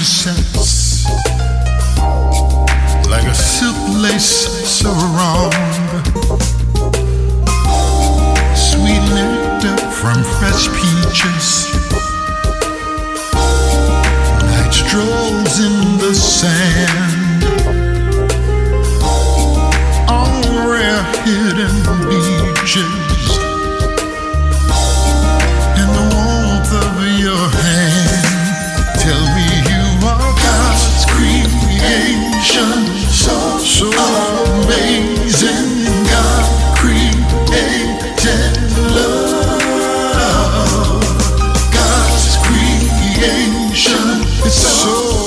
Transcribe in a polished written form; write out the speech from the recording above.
presents like a silk lace sarong, sweet nectar from fresh peaches, night strolls in the sand, on rare hidden beaches, in the warmth of your hand. Tell me you are God's creation, so amazing. God created love. God's creation is so